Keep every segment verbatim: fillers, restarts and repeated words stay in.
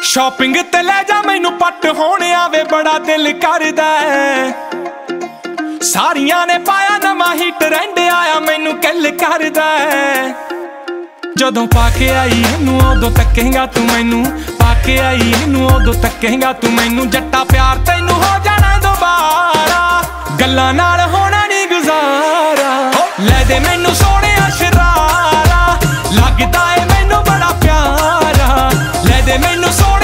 shopping ते ले जा मैनू पट होने आवे बड़ा दिल करदा सारियां ने पाया नवां ही ट्रेंड आया मैनू किल करदा जदों पाके आई इनू उदों तकेगा तू मैनू पाके आई इनू उदों तकेगा तू मैनू जट्टा प्यार तैनू हो जाना दोबारा गल्लां नाल होना नहीं गुजारा ले दे मैनू सोहणे शरारा लगदा है मैनू बड़ा प्यारा ले दे मैनू सोहणे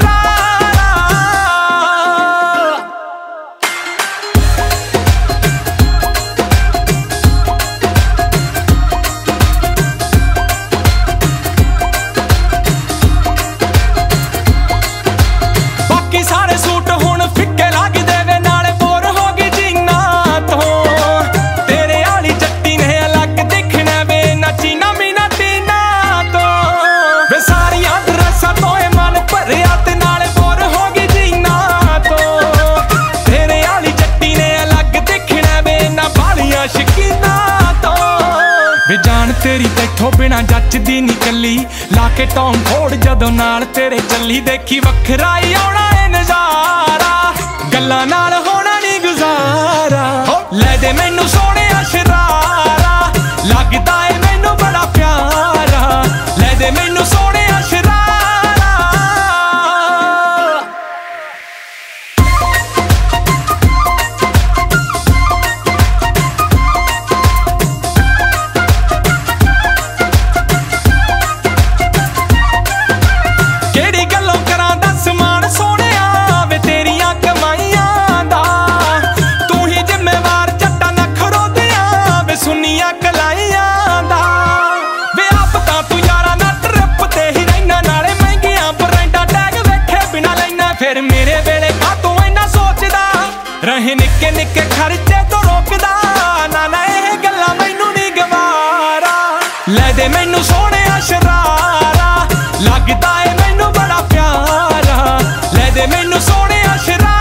सारे सूट हुण फिक्के लगदे वे नाले बोर हो गई जीना तो तेरे आली जट्टी ने अलग दिखना वे ना चीना मीना टीना तो वे सारियां ड्रेसां तो मन भरिया ते नाले बोर हो गई जीना तो तेरे आली जट्टी ने अलग दिखना वे ना बालियां शकीना तो वे जान तेरी तैथों बिना जचदी नी कल्ली लाके टॉम फोड़ जदों नाल तेरे चली देखी वखरा ही आउणा नजारा गल्लां नाल होना नहीं गुजारा ले दे मैनू सोहणे शरारा लगदा है मैनू बड़ा प्यारा ले दे मैनू सोहणे शरारा केड़ी गल्लों करां दस मान सोहणे सुनिया कलाइयां दा वे आप तां तू यारा ना ट्रिप ते ही रहना नाले महंगियां ब्रांडा टैग वेखे बिना लेना फिर मेरे वेले का तू इन्ना सोचदा रहे निक्के निक्के खर्चे तो रोकदा ना ना ये गल्लां मैनू नहीं गवारा ले दे मैनू सोहणे शरारा लगदा है मैनू बड़ा प्यारा ले दे मैनू सोहणे शरारा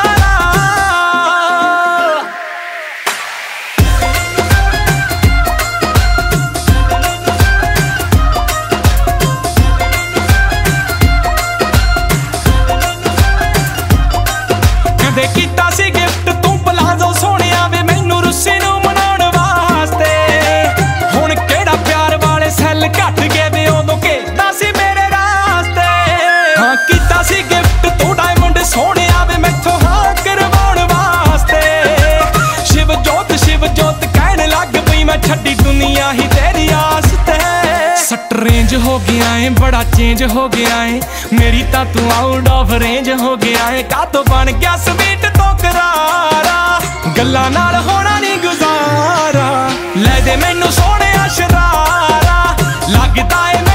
दे कीता सी गिफ्ट तू पलाजो सोहणिया वे मैनू रुस्सी नू मनाउण वास्ते हुण केड़ा प्यार वाले सैल घट गए वे उदों घेरदा सी मेरे रास्ते हाँ कीता सी गिफ्ट तू डायमंड सोहणिया वे मैथों हाँ करवाउण वास्ते शिव जोत शिव जोत कहण लग पई मैं छड्डी दुनिया ही तेरी आस ते सट रेंज हो गया है बड़ा चेंज हो गया है मेरी तां तू आउट ऑफ रेंज हो गया है का तो बन गया स्वीट तो करारा गल्लां नाल होना नहीं गुजारा ले दे मैनू सोहणे शरारा लगदा है